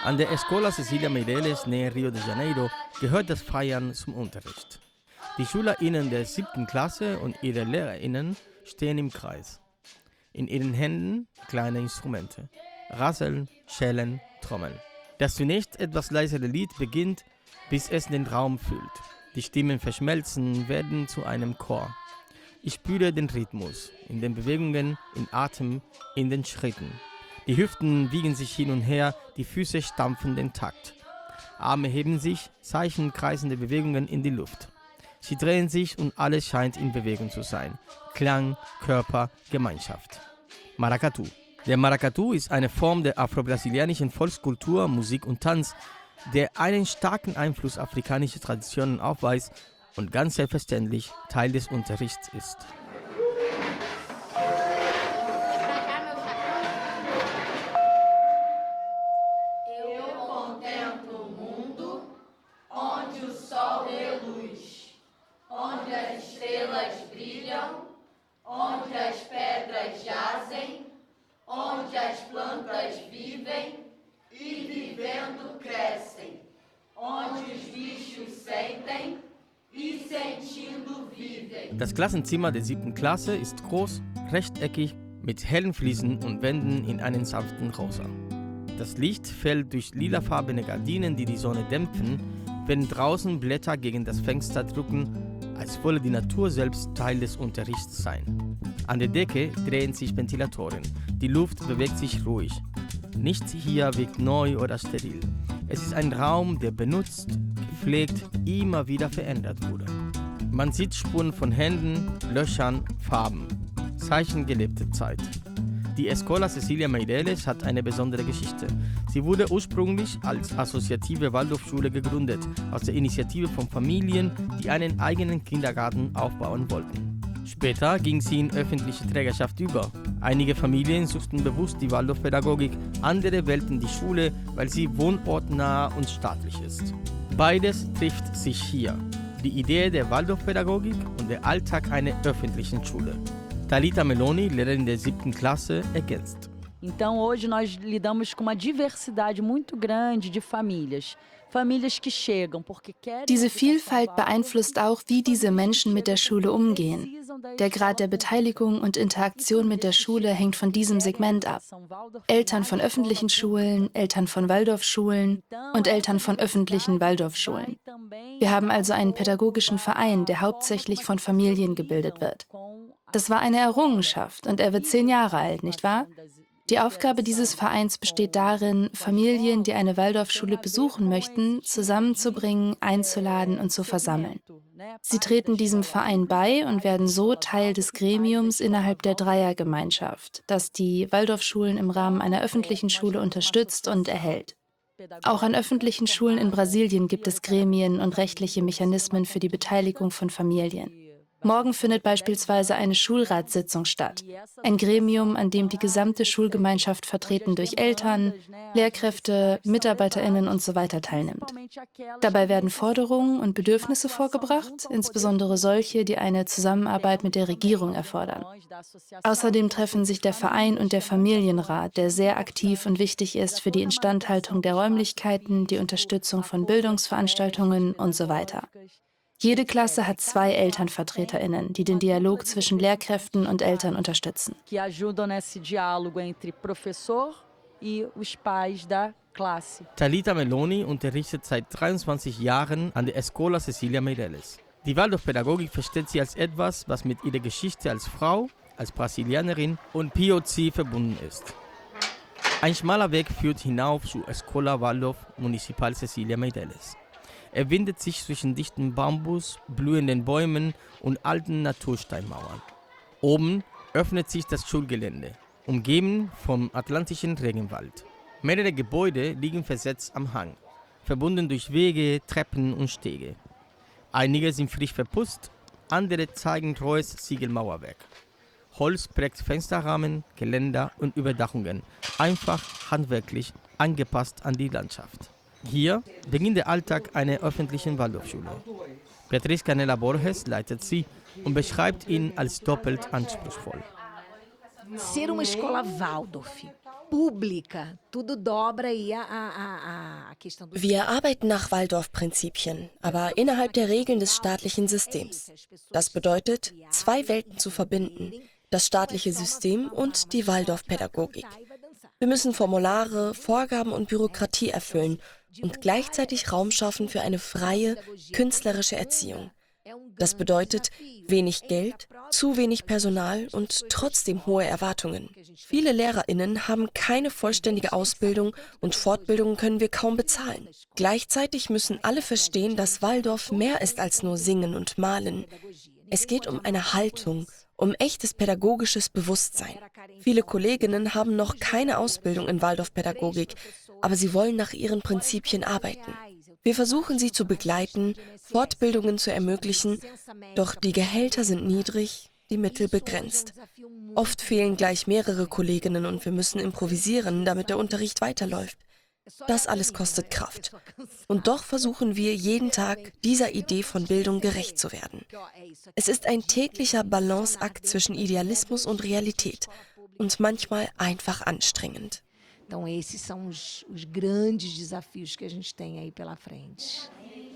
An der Escola Cecilia Meireles nähe Rio de Janeiro gehört das Feiern zum Unterricht. Die SchülerInnen der 7. Klasse und ihre LehrerInnen stehen im Kreis. In ihren Händen kleine Instrumente. Rasseln, Schellen, Trommeln. Das zunächst etwas leisere Lied beginnt, bis es den Raum füllt. Die Stimmen verschmelzen, werden zu einem Chor. Ich spüre den Rhythmus, in den Bewegungen, im Atem, in den Schritten. Die Hüften wiegen sich hin und her, die Füße stampfen den Takt. Arme heben sich, Zeichen kreisende Bewegungen in die Luft. Sie drehen sich und alles scheint in Bewegung zu sein. Klang, Körper, Gemeinschaft. Maracatu. Der Maracatu ist eine Form der afro-brasilianischen Volkskultur, Musik und Tanz, der einen starken Einfluss afrikanischer Traditionen aufweist und ganz selbstverständlich Teil des Unterrichts ist. Onde as pedras jazem, onde as plantas vivem e vivendo crescem, onde os bichos sentem e sentindo vivem. Das Klassenzimmer der 7. Klasse ist groß, rechteckig, mit hellen Fliesen und Wänden in einen sanften Rosa. Das Licht fällt durch lilafarbene Gardinen, die die Sonne dämpfen, wenn draußen Blätter gegen das Fenster drücken, als wolle die Natur selbst Teil des Unterrichts sein. An der Decke drehen sich Ventilatoren. Die Luft bewegt sich ruhig. Nichts hier wirkt neu oder steril. Es ist ein Raum, der benutzt, gepflegt, immer wieder verändert wurde. Man sieht Spuren von Händen, Löchern, Farben. Zeichen gelebter Zeit. Die Escola Cecilia Meireles hat eine besondere Geschichte. Sie wurde ursprünglich als assoziative Waldorfschule gegründet, aus der Initiative von Familien, die einen eigenen Kindergarten aufbauen wollten. Später ging sie in öffentliche Trägerschaft über. Einige Familien suchten bewusst die Waldorfpädagogik, andere wählten die Schule, weil sie wohnortnah und staatlich ist. Beides trifft sich hier. Die Idee der Waldorfpädagogik und der Alltag einer öffentlichen Schule. Thalita Meloni, Lehrerin der 7. Klasse, ergänzt. Então hoje nós lidamos com uma diversidade muito grande de famílias. Famílias que chegam porque querem. Diese Vielfalt beeinflusst auch, wie diese Menschen mit der Schule umgehen. Der Grad der Beteiligung und Interaktion mit der Schule hängt von diesem Segment ab. Eltern von öffentlichen Schulen, Eltern von Waldorfschulen und Eltern von öffentlichen Waldorfschulen. Wir haben also einen pädagogischen Verein, der hauptsächlich von Familien gebildet wird. Das war eine Errungenschaft und er wird 10 Jahre alt, nicht wahr? Die Aufgabe dieses Vereins besteht darin, Familien, die eine Waldorfschule besuchen möchten, zusammenzubringen, einzuladen und zu versammeln. Sie treten diesem Verein bei und werden so Teil des Gremiums innerhalb der Dreiergemeinschaft, das die Waldorfschulen im Rahmen einer öffentlichen Schule unterstützt und erhält. Auch an öffentlichen Schulen in Brasilien gibt es Gremien und rechtliche Mechanismen für die Beteiligung von Familien. Morgen findet beispielsweise eine Schulratssitzung statt. Ein Gremium, an dem die gesamte Schulgemeinschaft vertreten durch Eltern, Lehrkräfte, MitarbeiterInnen usw. teilnimmt. Dabei werden Forderungen und Bedürfnisse vorgebracht, insbesondere solche, die eine Zusammenarbeit mit der Regierung erfordern. Außerdem treffen sich der Verein und der Familienrat, der sehr aktiv und wichtig ist für die Instandhaltung der Räumlichkeiten, die Unterstützung von Bildungsveranstaltungen usw. Jede Klasse hat 2 ElternvertreterInnen, die den Dialog zwischen Lehrkräften und Eltern unterstützen. Thalita Meloni unterrichtet seit 23 Jahren an der Escola Cecilia Meireles. Die Waldorfpädagogik versteht sie als etwas, was mit ihrer Geschichte als Frau, als Brasilianerin und POC verbunden ist. Ein schmaler Weg führt hinauf zu Escola Waldorf Municipal Cecilia Meireles. Er windet sich zwischen dichtem Bambus, blühenden Bäumen und alten Natursteinmauern. Oben öffnet sich das Schulgelände, umgeben vom atlantischen Regenwald. Mehrere Gebäude liegen versetzt am Hang, verbunden durch Wege, Treppen und Stege. Einige sind frisch verputzt, andere zeigen treues Ziegelmauerwerk. Holz prägt Fensterrahmen, Geländer und Überdachungen, einfach handwerklich angepasst an die Landschaft. Hier beginnt der Alltag einer öffentlichen Waldorfschule. Beatriz Canela Borges leitet sie und beschreibt ihn als doppelt anspruchsvoll. Ser uma escola Waldorf pública. Tudo dobra aí a questão do... Wir arbeiten nach Waldorf-Prinzipien, aber innerhalb der Regeln des staatlichen Systems. Das bedeutet, zwei Welten zu verbinden, das staatliche System und die Waldorf-Pädagogik. Wir müssen Formulare, Vorgaben und Bürokratie erfüllen und gleichzeitig Raum schaffen für eine freie, künstlerische Erziehung. Das bedeutet wenig Geld, zu wenig Personal und trotzdem hohe Erwartungen. Viele LehrerInnen haben keine vollständige Ausbildung und Fortbildungen können wir kaum bezahlen. Gleichzeitig müssen alle verstehen, dass Waldorf mehr ist als nur Singen und Malen. Es geht um eine Haltung, um echtes pädagogisches Bewusstsein. Viele Kolleginnen haben noch keine Ausbildung in Waldorfpädagogik, aber sie wollen nach ihren Prinzipien arbeiten. Wir versuchen sie zu begleiten, Fortbildungen zu ermöglichen, doch die Gehälter sind niedrig, die Mittel begrenzt. Oft fehlen gleich mehrere Kolleginnen und wir müssen improvisieren, damit der Unterricht weiterläuft. Das alles kostet Kraft. Und doch versuchen wir jeden Tag, dieser Idee von Bildung gerecht zu werden. Es ist ein täglicher Balanceakt zwischen Idealismus und Realität und manchmal einfach anstrengend. Então, esses são os grandes desafios que a gente tem aí pela frente.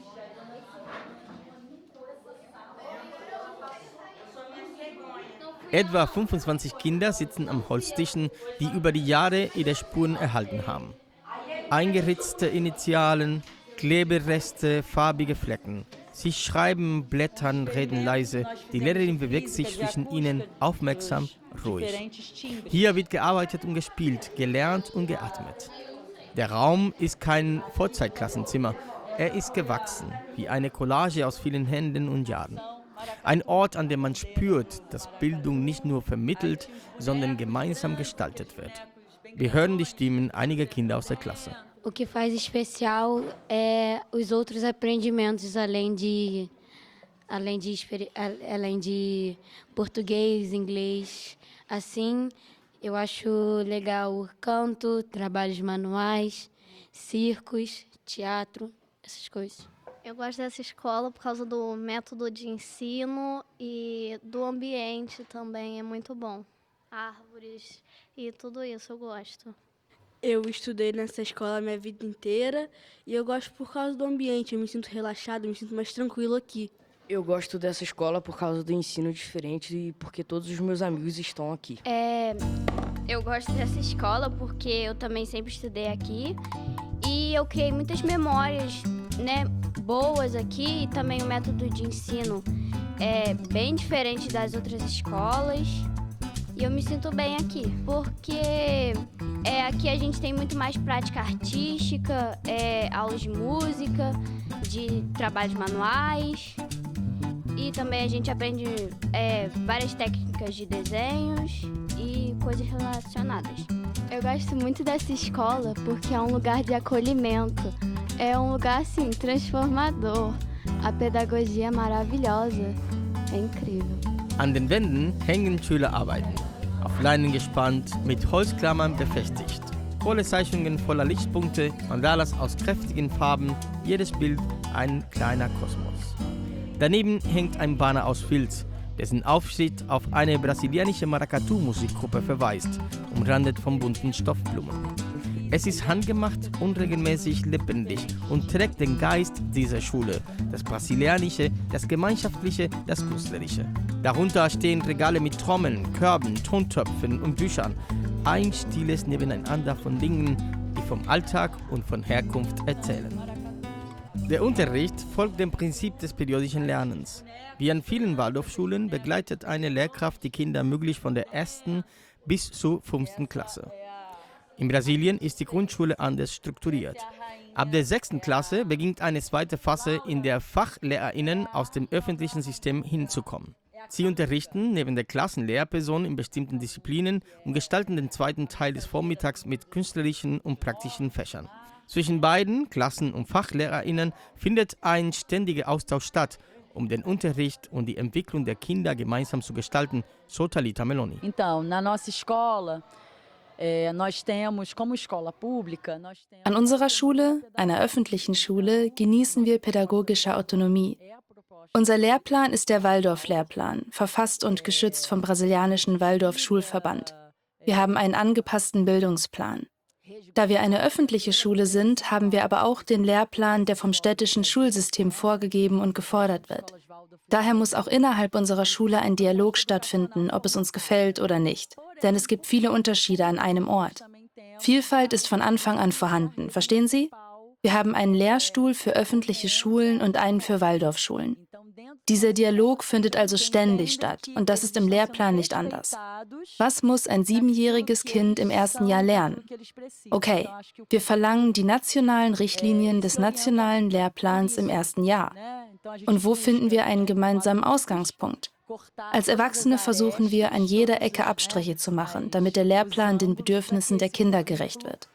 Etwa 25 Kinder sitzen am Holztischen, die über die Jahre ihre Spuren erhalten haben. Eingeritzte Initialen, Klebereste, farbige Flecken. Sie schreiben, blättern, reden leise. Die Lehrerin bewegt sich zwischen ihnen, aufmerksam, ruhig. Hier wird gearbeitet und gespielt, gelernt und geatmet. Der Raum ist kein Vollzeitklassenzimmer. Er ist gewachsen, wie eine Collage aus vielen Händen und Jahren. Ein Ort, an dem man spürt, dass Bildung nicht nur vermittelt, sondern gemeinsam gestaltet wird. Wir hören die Stimmen einiger Kinder aus der Klasse. O que faz especial é os outros aprendimentos, além de português, inglês. Assim, eu acho legal o canto, trabalhos manuais, circos, teatro, essas coisas. Eu gosto dessa escola por causa do método de ensino e do ambiente também, é muito bom. Árvores e tudo isso eu gosto. Eu estudei nessa escola a minha vida inteira e eu gosto por causa do ambiente. Eu me sinto relaxado, me sinto mais tranquilo aqui. Eu gosto dessa escola por causa do ensino diferente e porque todos os meus amigos estão aqui. Eu gosto dessa escola porque eu também sempre estudei aqui e eu criei muitas memórias, né, boas aqui e também o método de ensino é bem diferente das outras escolas. E eu me sinto bem aqui, porque aqui a gente tem muito mais prática artística, aulas de música, de trabalhos manuais. E também a gente aprende várias técnicas de desenhos e coisas relacionadas. Eu gosto muito dessa escola porque é um lugar de acolhimento. É um lugar, assim, transformador. A pedagogia é maravilhosa. É incrível. An den Wänden hängen Schülerarbeiten, auf Leinen gespannt, mit Holzklammern befestigt. Kohlezeichnungen voller Lichtpunkte, Mandalas aus kräftigen Farben, jedes Bild ein kleiner Kosmos. Daneben hängt ein Banner aus Filz, dessen Aufschnitt auf eine brasilianische Maracatu-Musikgruppe verweist, umrandet von bunten Stoffblumen. Es ist handgemacht, unregelmäßig, lebendig und trägt den Geist dieser Schule, das Brasilianische, das Gemeinschaftliche, das Künstlerische. Darunter stehen Regale mit Trommeln, Körben, Tontöpfen und Büchern. Ein stilles Nebeneinander von Dingen, die vom Alltag und von Herkunft erzählen. Der Unterricht folgt dem Prinzip des periodischen Lernens. Wie an vielen Waldorfschulen begleitet eine Lehrkraft die Kinder möglichst von der 1. bis zur 5. Klasse. In Brasilien ist die Grundschule anders strukturiert. Ab der 6. Klasse beginnt eine zweite Phase, in der FachlehrerInnen aus dem öffentlichen System hinzukommen. Sie unterrichten neben der Klassenlehrperson in bestimmten Disziplinen und gestalten den zweiten Teil des Vormittags mit künstlerischen und praktischen Fächern. Zwischen beiden, Klassen- und FachlehrerInnen, findet ein ständiger Austausch statt, um den Unterricht und die Entwicklung der Kinder gemeinsam zu gestalten, so Thalita Meloni. Então, na nossa escola, nós temos, como escola pública, An unserer Schule, einer öffentlichen Schule, genießen wir pädagogische Autonomie. Unser Lehrplan ist der Waldorf-Lehrplan, verfasst und geschützt vom brasilianischen Waldorf-Schulverband. Wir haben einen angepassten Bildungsplan. Da wir eine öffentliche Schule sind, haben wir aber auch den Lehrplan, der vom städtischen Schulsystem vorgegeben und gefordert wird. Daher muss auch innerhalb unserer Schule ein Dialog stattfinden, ob es uns gefällt oder nicht. Denn es gibt viele Unterschiede an einem Ort. Vielfalt ist von Anfang an vorhanden, verstehen Sie? Wir haben einen Lehrstuhl für öffentliche Schulen und einen für Waldorfschulen. Dieser Dialog findet also ständig statt und das ist im Lehrplan nicht anders. Was muss ein 7-jähriges Kind im ersten Jahr lernen? Okay, wir verlangen die nationalen Richtlinien des nationalen Lehrplans im ersten Jahr. Und wo finden wir einen gemeinsamen Ausgangspunkt? Als Erwachsene versuchen wir, an jeder Ecke Abstriche zu machen, damit der Lehrplan den Bedürfnissen der Kinder gerecht wird.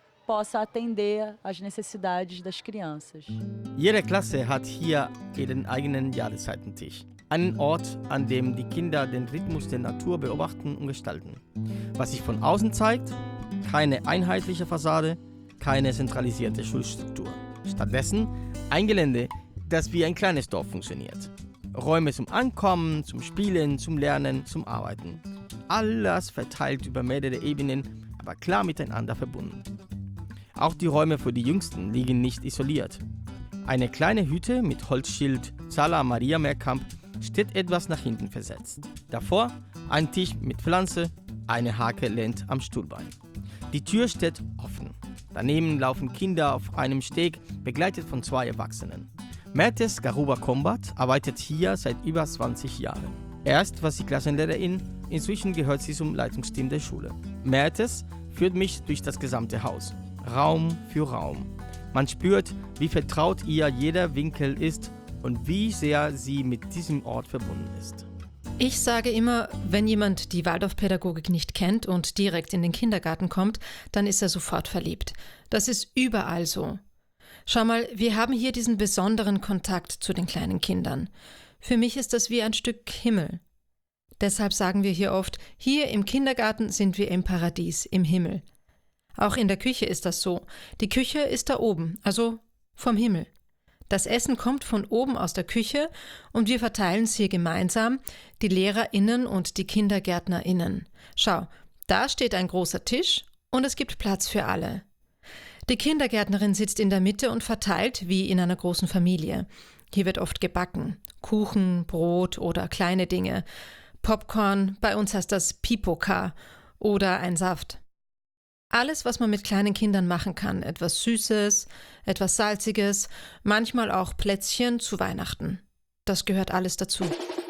Jede Klasse hat hier ihren eigenen Jahreszeitentisch. Einen Ort, an dem die Kinder den Rhythmus der Natur beobachten und gestalten. Was sich von außen zeigt, keine einheitliche Fassade, keine zentralisierte Schulstruktur. Stattdessen ein Gelände, das wie ein kleines Dorf funktioniert. Räume zum Ankommen, zum Spielen, zum Lernen, zum Arbeiten. Alles verteilt über mehrere Ebenen, aber klar miteinander verbunden. Auch die Räume für die Jüngsten liegen nicht isoliert. Eine kleine Hütte mit Holzschild Sala Maria Meerkamp steht etwas nach hinten versetzt. Davor ein Tisch mit Pflanze, eine Hake lehnt am Stuhlbein. Die Tür steht offen. Daneben laufen Kinder auf einem Steg, begleitet von 2 Erwachsenen. Mertes Garuba Combat arbeitet hier seit über 20 Jahren. Erst war sie Klassenlehrerin, inzwischen gehört sie zum Leitungsteam der Schule. Mertes führt mich durch das gesamte Haus. Raum für Raum. Man spürt, wie vertraut ihr jeder Winkel ist und wie sehr sie mit diesem Ort verbunden ist. Ich sage immer, wenn jemand die Waldorfpädagogik nicht kennt und direkt in den Kindergarten kommt, dann ist er sofort verliebt. Das ist überall so. Schau mal, wir haben hier diesen besonderen Kontakt zu den kleinen Kindern. Für mich ist das wie ein Stück Himmel. Deshalb sagen wir hier oft, hier im Kindergarten sind wir im Paradies, im Himmel. Auch in der Küche ist das so. Die Küche ist da oben, also vom Himmel. Das Essen kommt von oben aus der Küche und wir verteilen es hier gemeinsam, die LehrerInnen und die KindergärtnerInnen. Schau, da steht ein großer Tisch und es gibt Platz für alle. Die Kindergärtnerin sitzt in der Mitte und verteilt wie in einer großen Familie. Hier wird oft gebacken. Kuchen, Brot oder kleine Dinge. Popcorn, bei uns heißt das Pipoka oder ein Saft. Alles, was man mit kleinen Kindern machen kann. Etwas Süßes, etwas Salziges, manchmal auch Plätzchen zu Weihnachten. Das gehört alles dazu.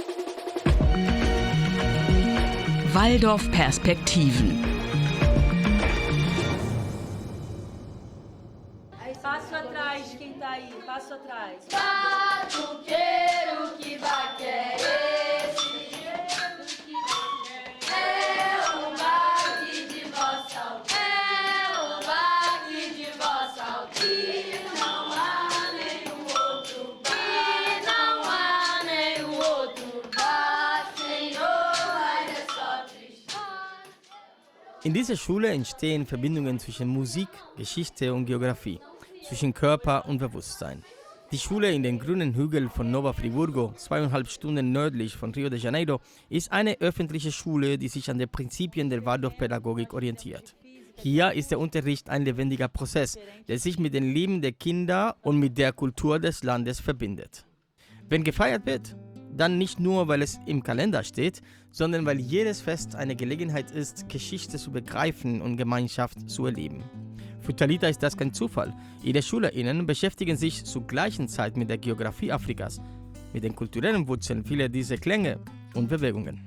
Waldorf-Perspektiven. Passo atrás, quem tá aí? Passo atrás. Batuqueiro que vai querer baque de vossa altiva, não há nenhum outro bar, não há nenhum outro bar, Senhor, vai é só triste. In dieser Schule entstehen Verbindungen zwischen Musik, Geschichte und Geografie, zwischen Körper und Bewusstsein. Die Schule in den grünen Hügeln von Nova Friburgo, 2,5 Stunden nördlich von Rio de Janeiro, ist eine öffentliche Schule, die sich an den Prinzipien der Waldorfpädagogik orientiert. Hier ist der Unterricht ein lebendiger Prozess, der sich mit dem Leben der Kinder und mit der Kultur des Landes verbindet. Wenn gefeiert wird, dann nicht nur, weil es im Kalender steht, sondern weil jedes Fest eine Gelegenheit ist, Geschichte zu begreifen und Gemeinschaft zu erleben. Für Talita ist das kein Zufall. Ihre SchülerInnen beschäftigen sich zur gleichen Zeit mit der Geografie Afrikas, mit den kulturellen Wurzeln vieler dieser Klänge und Bewegungen.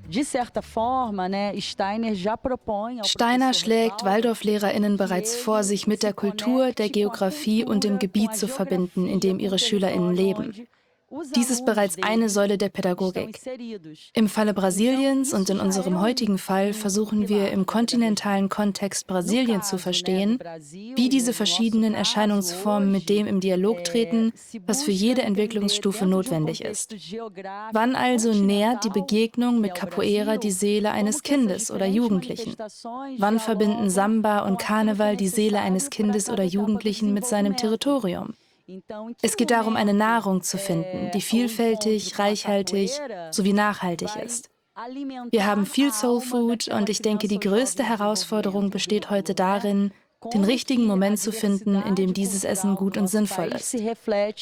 Steiner schlägt WaldorflehrerInnen bereits vor, sich mit der Kultur, der Geografie und dem Gebiet zu verbinden, in dem ihre SchülerInnen leben. Dies ist bereits eine Säule der Pädagogik. Im Falle Brasiliens und in unserem heutigen Fall versuchen wir im kontinentalen Kontext Brasilien zu verstehen, wie diese verschiedenen Erscheinungsformen mit dem im Dialog treten, was für jede Entwicklungsstufe notwendig ist. Wann also nährt die Begegnung mit Capoeira die Seele eines Kindes oder Jugendlichen? Wann verbinden Samba und Karneval die Seele eines Kindes oder Jugendlichen mit seinem Territorium? Es geht darum, eine Nahrung zu finden, die vielfältig, reichhaltig sowie nachhaltig ist. Wir haben viel Soul Food und ich denke, die größte Herausforderung besteht heute darin, den richtigen Moment zu finden, in dem dieses Essen gut und sinnvoll ist. Eu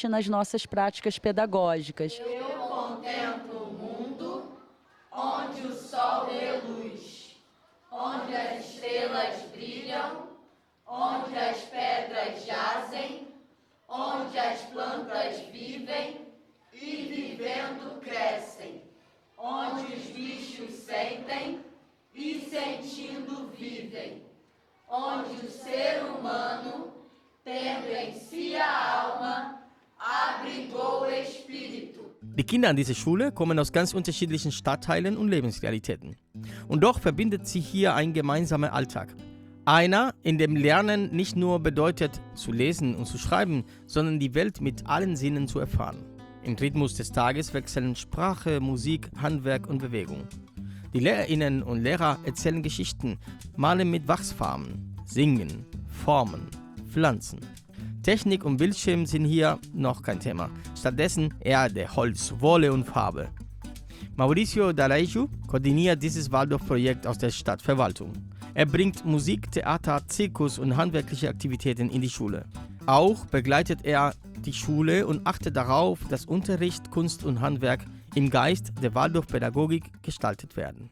contemplo o mundo onde o sol reluz, onde as estrelas brilham, onde as pedras jazem, onde as plantas vivem e vivendo crescem, onde os bichos sentem e sentindo vivem, onde o ser humano, tendo em si a alma, abrigou o espírito. Die Kinder an dieser Schule kommen aus ganz unterschiedlichen Stadtteilen und Lebensrealitäten. Und doch verbindet sie hier ein gemeinsamer Alltag. Einer, in dem Lernen nicht nur bedeutet, zu lesen und zu schreiben, sondern die Welt mit allen Sinnen zu erfahren. Im Rhythmus des Tages wechseln Sprache, Musik, Handwerk und Bewegung. Die Lehrerinnen und Lehrer erzählen Geschichten, malen mit Wachsfarben, singen, formen, pflanzen. Technik und Bildschirm sind hier noch kein Thema. Stattdessen Erde, Holz, Wolle und Farbe. Mauricio D'Araiju koordiniert dieses Waldorf-Projekt aus der Stadtverwaltung. Er bringt Musik, Theater, Zirkus und handwerkliche Aktivitäten in die Schule. Auch begleitet er die Schule und achtet darauf, dass Unterricht, Kunst und Handwerk im Geist der Waldorf-Pädagogik gestaltet werden.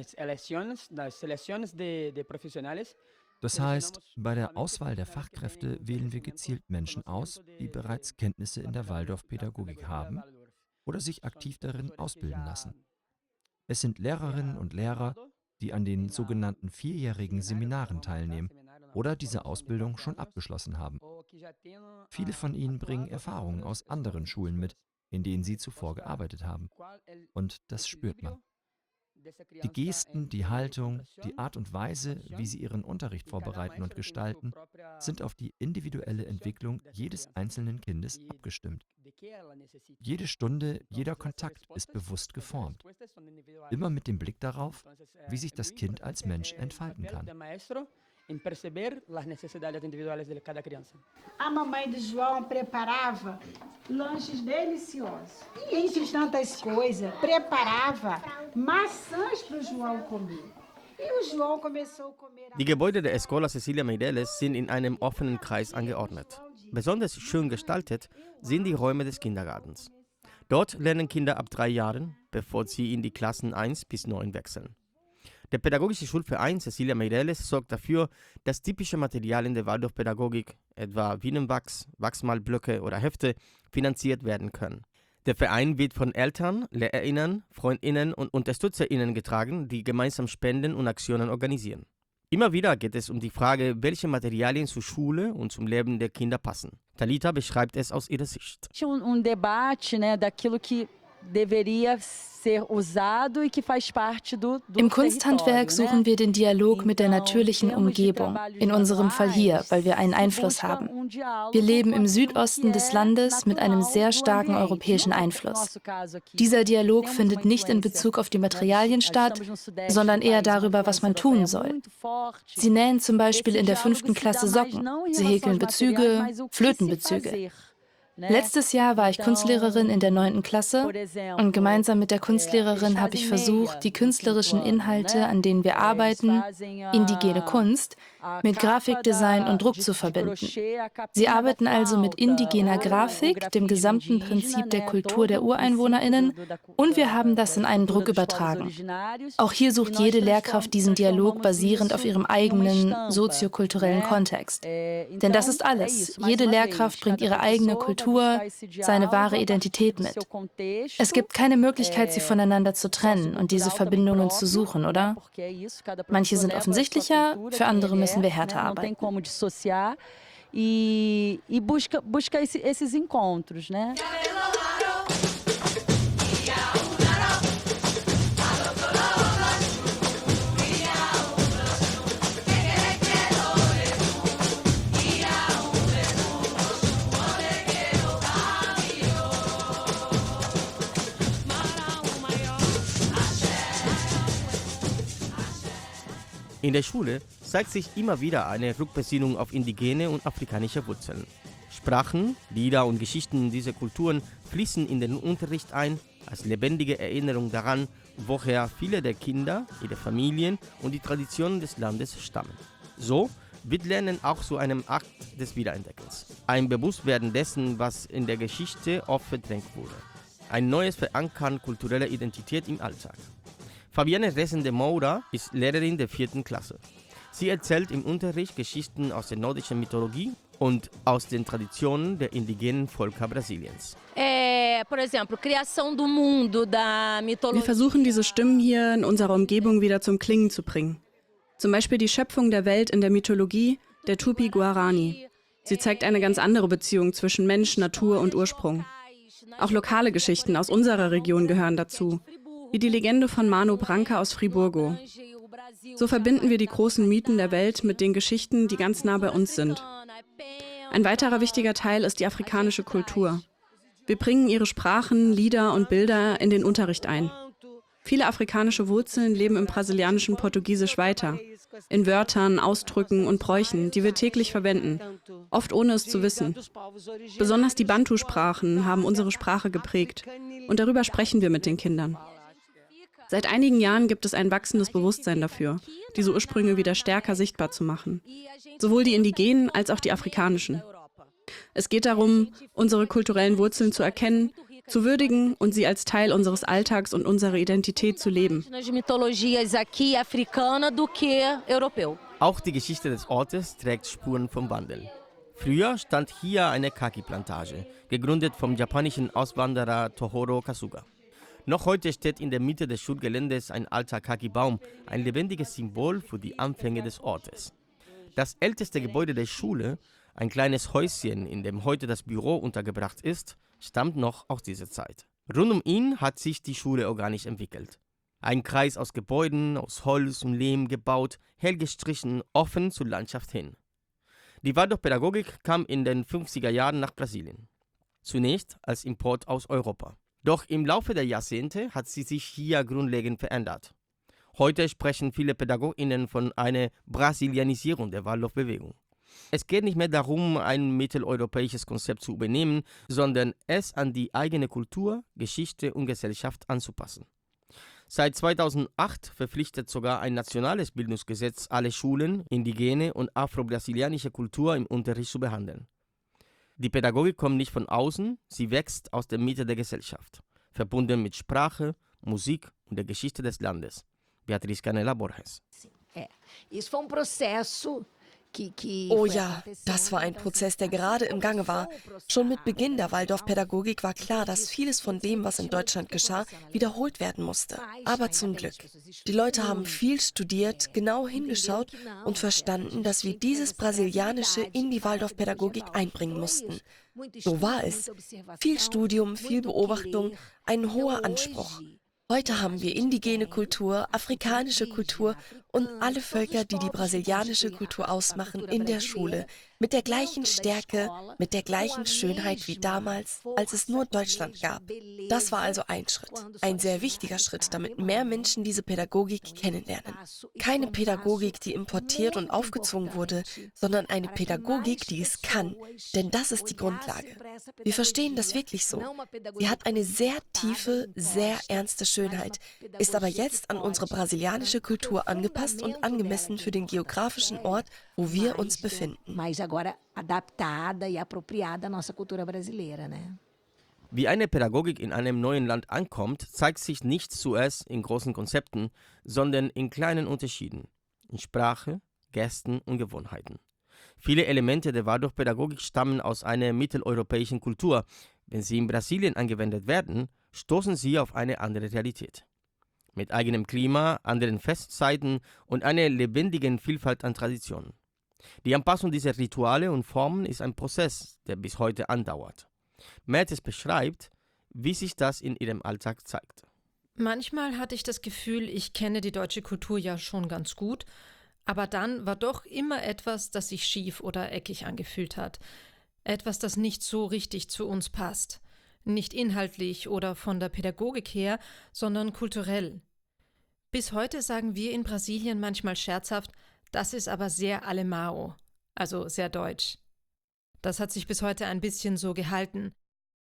Das heißt, bei der Auswahl der Fachkräfte wählen wir gezielt Menschen aus, die bereits Kenntnisse in der Waldorf-Pädagogik haben oder sich aktiv darin ausbilden lassen. Es sind Lehrerinnen und Lehrer, die an den sogenannten 4-jährigen Seminaren teilnehmen oder diese Ausbildung schon abgeschlossen haben. Viele von ihnen bringen Erfahrungen aus anderen Schulen mit, in denen sie zuvor gearbeitet haben. Und das spürt man. Die Gesten, die Haltung, die Art und Weise, wie sie ihren Unterricht vorbereiten und gestalten, sind auf die individuelle Entwicklung jedes einzelnen Kindes abgestimmt. Jede Stunde, jeder Kontakt ist bewusst geformt. Immer mit dem Blick darauf, wie sich das Kind als Mensch entfalten kann. A mamãe de João preparava lanches deliciosos. E entre tantas coisas, preparava maçãs para o João comer. E o João começou a comer. Die Gebäude der Escola Cecilia Meireles sind in einem offenen Kreis angeordnet. Besonders schön gestaltet sind die Räume des Kindergartens. Dort lernen Kinder ab 3 Jahren, bevor sie in die Klassen 1 bis 9 wechseln. Der Pädagogische Schulverein Cecilia Meireles sorgt dafür, dass typische Materialien der Waldorfpädagogik, etwa Bienenwachs, Wachsmalblöcke oder Hefte, finanziert werden können. Der Verein wird von Eltern, LehrerInnen, FreundInnen und UnterstützerInnen getragen, die gemeinsam Spenden und Aktionen organisieren. Immer wieder geht es um die Frage, welche Materialien zur Schule und zum Leben der Kinder passen. Talita beschreibt es aus ihrer Sicht. Debate, daquilo que deveria ser usado e que faz parte do Im Kunsthandwerk suchen wir den Dialog mit der natürlichen Umgebung, in unserem Fall hier, weil wir einen Einfluss haben. Wir leben im Südosten des Landes mit einem sehr starken europäischen Einfluss. Dieser Dialog findet nicht in Bezug auf die Materialien statt, sondern eher darüber, was man tun soll. Sie nähen zum Beispiel in der 5. Klasse Socken, sie häkeln Bezüge, Flötenbezüge. Letztes Jahr war ich Kunstlehrerin in der 9. Klasse und gemeinsam mit der Kunstlehrerin habe ich versucht, die künstlerischen Inhalte, an denen wir arbeiten, indigene Kunst, mit Grafikdesign und Druck zu verbinden. Sie arbeiten also mit indigener Grafik, dem gesamten Prinzip der Kultur der UreinwohnerInnen, und wir haben das in einen Druck übertragen. Auch hier sucht jede Lehrkraft diesen Dialog basierend auf ihrem eigenen soziokulturellen Kontext. Denn das ist alles. Jede Lehrkraft bringt ihre eigene Kultur, seine wahre Identität mit. Es gibt keine Möglichkeit, sie voneinander zu trennen und diese Verbindungen zu suchen, oder? Manche sind offensichtlicher, für andere müssen wir härter arbeiten. Busca esses encontros, né? In der Schule zeigt sich immer wieder eine Rückbesinnung auf indigene und afrikanische Wurzeln. Sprachen, Lieder und Geschichten dieser Kulturen fließen in den Unterricht ein, als lebendige Erinnerung daran, woher viele der Kinder, ihre Familien und die Traditionen des Landes stammen. So wird Lernen auch zu einem Akt des Wiederentdeckens. Ein Bewusstwerden dessen, was in der Geschichte oft verdrängt wurde. Ein neues Verankern kultureller Identität im Alltag. Fabienne Resen de Moura ist Lehrerin der 4. Klasse. Sie erzählt im Unterricht Geschichten aus der nordischen Mythologie und aus den Traditionen der indigenen Völker Brasiliens. Wir versuchen, diese Stimmen hier in unserer Umgebung wieder zum Klingen zu bringen. Zum Beispiel die Schöpfung der Welt in der Mythologie der Tupi-Guarani. Sie zeigt eine ganz andere Beziehung zwischen Mensch, Natur und Ursprung. Auch lokale Geschichten aus unserer Region gehören dazu, wie die Legende von Mano Branca aus Friburgo. So verbinden wir die großen Mythen der Welt mit den Geschichten, die ganz nah bei uns sind. Ein weiterer wichtiger Teil ist die afrikanische Kultur. Wir bringen ihre Sprachen, Lieder und Bilder in den Unterricht ein. Viele afrikanische Wurzeln leben im brasilianischen Portugiesisch weiter, in Wörtern, Ausdrücken und Bräuchen, die wir täglich verwenden, oft ohne es zu wissen. Besonders die Bantu-Sprachen haben unsere Sprache geprägt und darüber sprechen wir mit den Kindern. Seit einigen Jahren gibt es ein wachsendes Bewusstsein dafür, diese Ursprünge wieder stärker sichtbar zu machen, sowohl die indigenen als auch die afrikanischen. Es geht darum, unsere kulturellen Wurzeln zu erkennen, zu würdigen und sie als Teil unseres Alltags und unserer Identität zu leben. Auch die Geschichte des Ortes trägt Spuren vom Wandel. Früher stand hier eine Kaki-Plantage, gegründet vom japanischen Auswanderer Tohoro Kasuga. Noch heute steht in der Mitte des Schulgeländes ein alter Kaki-Baum, ein lebendiges Symbol für die Anfänge des Ortes. Das älteste Gebäude der Schule, ein kleines Häuschen, in dem heute das Büro untergebracht ist, stammt noch aus dieser Zeit. Rund um ihn hat sich die Schule organisch entwickelt. Ein Kreis aus Gebäuden, aus Holz und Lehm gebaut, hell gestrichen, offen zur Landschaft hin. Die Waldorfpädagogik kam in den 50er Jahren nach Brasilien. Zunächst als Import aus Europa. Doch im Laufe der Jahrzehnte hat sie sich hier grundlegend verändert. Heute sprechen viele PädagogInnen von einer Brasilianisierung der Waldorfbewegung. Es geht nicht mehr darum, ein mitteleuropäisches Konzept zu übernehmen, sondern es an die eigene Kultur, Geschichte und Gesellschaft anzupassen. Seit 2008 verpflichtet sogar ein nationales Bildungsgesetz alle Schulen, indigene und afro-brasilianische Kultur im Unterricht zu behandeln. Die Pädagogik kommt nicht von außen, sie wächst aus der Mitte der Gesellschaft, verbunden mit Sprache, Musik und der Geschichte des Landes. Beatriz Canela Borges. Oh ja, das war ein Prozess, der gerade im Gange war. Schon mit Beginn der Waldorfpädagogik war klar, dass vieles von dem, was in Deutschland geschah, wiederholt werden musste. Aber zum Glück. Die Leute haben viel studiert, genau hingeschaut und verstanden, dass wir dieses Brasilianische in die Waldorfpädagogik einbringen mussten. So war es. Viel Studium, viel Beobachtung, ein hoher Anspruch. Heute haben wir indigene Kultur, afrikanische Kultur und alle Völker, die die brasilianische Kultur ausmachen, in der Schule. Mit der gleichen Stärke, mit der gleichen Schönheit wie damals, als es nur Deutschland gab. Das war also ein Schritt. Ein sehr wichtiger Schritt, damit mehr Menschen diese Pädagogik kennenlernen. Keine Pädagogik, die importiert und aufgezwungen wurde, sondern eine Pädagogik, die es kann. Denn das ist die Grundlage. Wir verstehen das wirklich so. Sie hat eine sehr tiefe, sehr ernste Schönheit, ist aber jetzt an unsere brasilianische Kultur angepasst und angemessen für den geografischen Ort, wo wir uns befinden. Wie eine Pädagogik in einem neuen Land ankommt, zeigt sich nicht zuerst in großen Konzepten, sondern in kleinen Unterschieden, in Sprache, Gesten und Gewohnheiten. Viele Elemente der Waldorfpädagogik stammen aus einer mitteleuropäischen Kultur. Wenn sie in Brasilien angewendet werden, stoßen sie auf eine andere Realität. Mit eigenem Klima, anderen Festzeiten und einer lebendigen Vielfalt an Traditionen. Die Anpassung dieser Rituale und Formen ist ein Prozess, der bis heute andauert. Mertes beschreibt, wie sich das in ihrem Alltag zeigt. Manchmal hatte ich das Gefühl, ich kenne die deutsche Kultur ja schon ganz gut, aber dann war doch immer etwas, das sich schief oder eckig angefühlt hat. Etwas, das nicht so richtig zu uns passt. Nicht inhaltlich oder von der Pädagogik her, sondern kulturell. Bis heute sagen wir in Brasilien manchmal scherzhaft, das ist aber sehr Alemão, also sehr deutsch. Das hat sich bis heute ein bisschen so gehalten.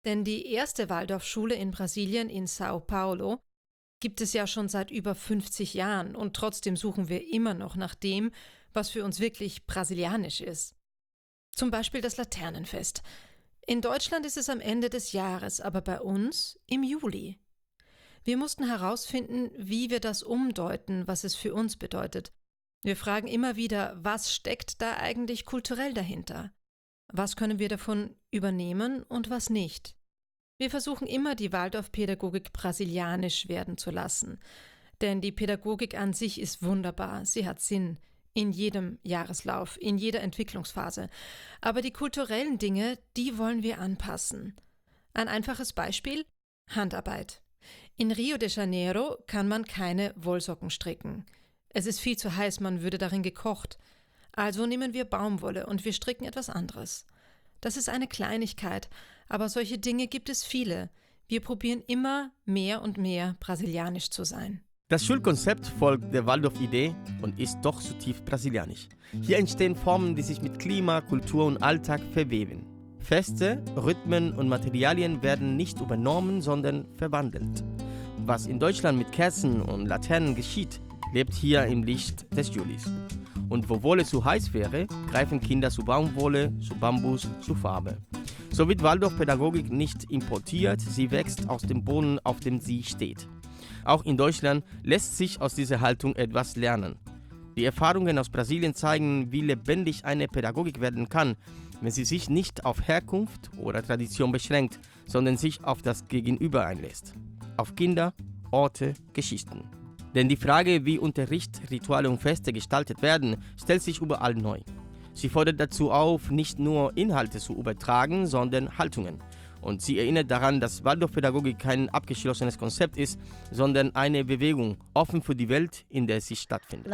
Denn die erste Waldorfschule in Brasilien, in Sao Paulo, gibt es ja schon seit über 50 Jahren und trotzdem suchen wir immer noch nach dem, was für uns wirklich brasilianisch ist. Zum Beispiel das Laternenfest. In Deutschland ist es am Ende des Jahres, aber bei uns im Juli. Wir mussten herausfinden, wie wir das umdeuten, was es für uns bedeutet. Wir fragen immer wieder, was steckt da eigentlich kulturell dahinter? Was können wir davon übernehmen und was nicht? Wir versuchen immer, die Waldorfpädagogik brasilianisch werden zu lassen. Denn die Pädagogik an sich ist wunderbar, sie hat Sinn. In jedem Jahreslauf, in jeder Entwicklungsphase. Aber die kulturellen Dinge, die wollen wir anpassen. Ein einfaches Beispiel: Handarbeit. In Rio de Janeiro kann man keine Wollsocken stricken. Es ist viel zu heiß, man würde darin gekocht. Also nehmen wir Baumwolle und wir stricken etwas anderes. Das ist eine Kleinigkeit, aber solche Dinge gibt es viele. Wir probieren immer mehr und mehr brasilianisch zu sein. Das Schulkonzept folgt der Waldorf-Idee und ist doch zutiefst brasilianisch. Hier entstehen Formen, die sich mit Klima, Kultur und Alltag verweben. Feste, Rhythmen und Materialien werden nicht übernommen, sondern verwandelt. Was in Deutschland mit Kerzen und Laternen geschieht, lebt hier im Licht des Julis. Und wo Wolle zu heiß wäre, greifen Kinder zu Baumwolle, zu Bambus, zu Farbe. So wird Waldorfpädagogik nicht importiert, sie wächst aus dem Boden, auf dem sie steht. Auch in Deutschland lässt sich aus dieser Haltung etwas lernen. Die Erfahrungen aus Brasilien zeigen, wie lebendig eine Pädagogik werden kann, wenn sie sich nicht auf Herkunft oder Tradition beschränkt, sondern sich auf das Gegenüber einlässt. Auf Kinder, Orte, Geschichten. Denn die Frage, wie Unterricht, Rituale und Feste gestaltet werden, stellt sich überall neu. Sie fordert dazu auf, nicht nur Inhalte zu übertragen, sondern Haltungen. Und sie erinnert daran, dass Waldorfpädagogik kein abgeschlossenes Konzept ist, sondern eine Bewegung, offen für die Welt, in der sie stattfindet.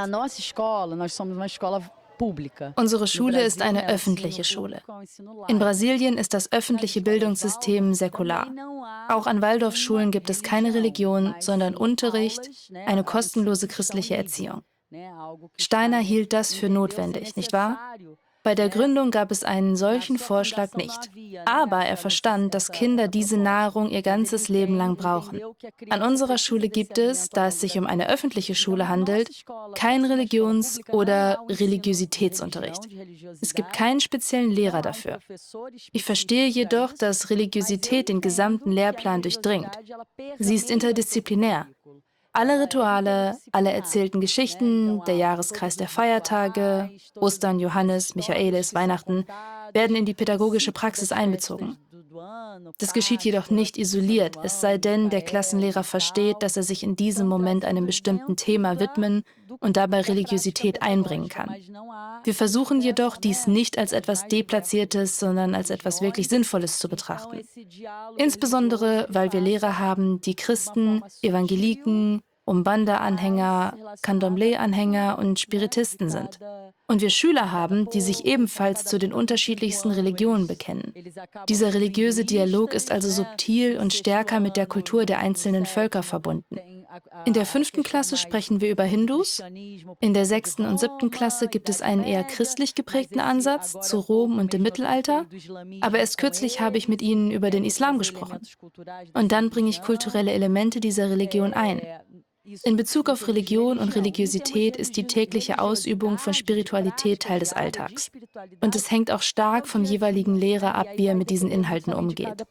Unsere Schule ist eine öffentliche Schule. In Brasilien ist das öffentliche Bildungssystem säkular. Auch an Waldorfschulen gibt es keine Religion, sondern Unterricht, eine kostenlose christliche Erziehung. Steiner hielt das für notwendig, nicht wahr? Bei der Gründung gab es einen solchen Vorschlag nicht. Aber er verstand, dass Kinder diese Nahrung ihr ganzes Leben lang brauchen. An unserer Schule gibt es, da es sich um eine öffentliche Schule handelt, keinen Religions- oder Religiositätsunterricht. Es gibt keinen speziellen Lehrer dafür. Ich verstehe jedoch, dass Religiosität den gesamten Lehrplan durchdringt. Sie ist interdisziplinär. Alle Rituale, alle erzählten Geschichten, der Jahreskreis der Feiertage, Ostern, Johannes, Michaelis, Weihnachten, werden in die pädagogische Praxis einbezogen. Das geschieht jedoch nicht isoliert, es sei denn, der Klassenlehrer versteht, dass er sich in diesem Moment einem bestimmten Thema widmen und dabei Religiosität einbringen kann. Wir versuchen jedoch, dies nicht als etwas Deplatziertes, sondern als etwas wirklich Sinnvolles zu betrachten. Insbesondere, weil wir Lehrer haben, die Christen, Evangeliken, Umbanda-Anhänger, Candomblé-Anhänger und Spiritisten sind. Und wir Schüler haben, die sich ebenfalls zu den unterschiedlichsten Religionen bekennen. Dieser religiöse Dialog ist also subtil und stärker mit der Kultur der einzelnen Völker verbunden. In der 5. Klasse sprechen wir über Hindus. In der 6. und 7. Klasse gibt es einen eher christlich geprägten Ansatz zu Rom und dem Mittelalter. Aber erst kürzlich habe ich mit ihnen über den Islam gesprochen. Und dann bringe ich kulturelle Elemente dieser Religion ein. In Bezug auf Religion und Religiosität ist die tägliche Ausübung von Spiritualität Teil des Alltags. Und es hängt auch stark vom jeweiligen Lehrer ab, wie er mit diesen Inhalten umgeht.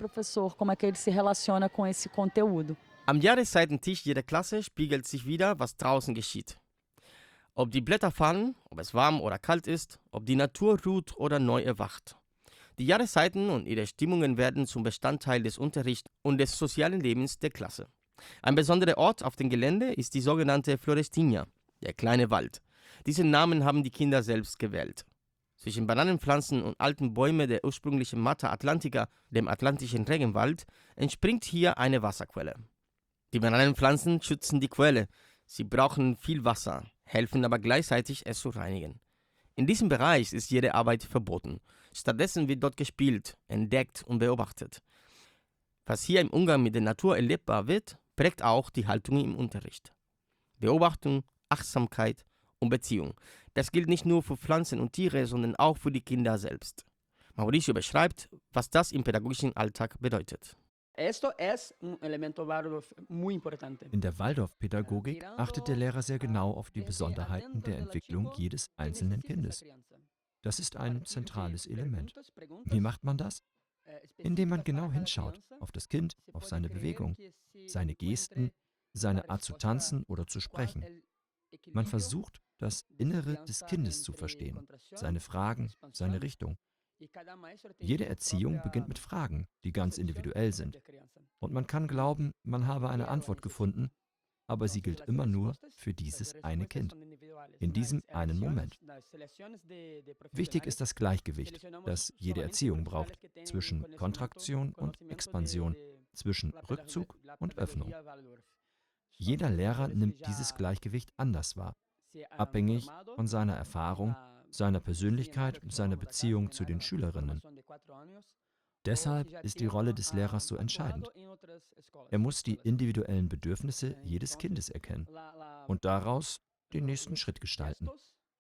Am Jahreszeitentisch jeder Klasse spiegelt sich wieder, was draußen geschieht. Ob die Blätter fallen, ob es warm oder kalt ist, ob die Natur ruht oder neu erwacht. Die Jahreszeiten und ihre Stimmungen werden zum Bestandteil des Unterrichts und des sozialen Lebens der Klasse. Ein besonderer Ort auf dem Gelände ist die sogenannte Florestinha, der kleine Wald. Diesen Namen haben die Kinder selbst gewählt. Zwischen Bananenpflanzen und alten Bäumen der ursprünglichen Mata Atlantica, dem atlantischen Regenwald, entspringt hier eine Wasserquelle. Die Bananenpflanzen schützen die Quelle. Sie brauchen viel Wasser, helfen aber gleichzeitig, es zu reinigen. In diesem Bereich ist jede Arbeit verboten. Stattdessen wird dort gespielt, entdeckt und beobachtet. Was hier im Umgang mit der Natur erlebbar wird, prägt auch die Haltung im Unterricht. Beobachtung, Achtsamkeit und Beziehung. Das gilt nicht nur für Pflanzen und Tiere, sondern auch für die Kinder selbst. Mauricio beschreibt, was das im pädagogischen Alltag bedeutet. In der Waldorfpädagogik achtet der Lehrer sehr genau auf die Besonderheiten der Entwicklung jedes einzelnen Kindes. Das ist ein zentrales Element. Wie macht man das? Indem man genau hinschaut auf das Kind, auf seine Bewegung, seine Gesten, seine Art zu tanzen oder zu sprechen. Man versucht, das Innere des Kindes zu verstehen, seine Fragen, seine Richtung. Jede Erziehung beginnt mit Fragen, die ganz individuell sind. Und man kann glauben, man habe eine Antwort gefunden, aber sie gilt immer nur für dieses eine Kind, in diesem einen Moment. Wichtig ist das Gleichgewicht, das jede Erziehung braucht, zwischen Kontraktion und Expansion, zwischen Rückzug und Öffnung. Jeder Lehrer nimmt dieses Gleichgewicht anders wahr, abhängig von seiner Erfahrung, seiner Persönlichkeit und seiner Beziehung zu den Schülerinnen. Deshalb ist die Rolle des Lehrers so entscheidend. Er muss die individuellen Bedürfnisse jedes Kindes erkennen und daraus den nächsten Schritt gestalten.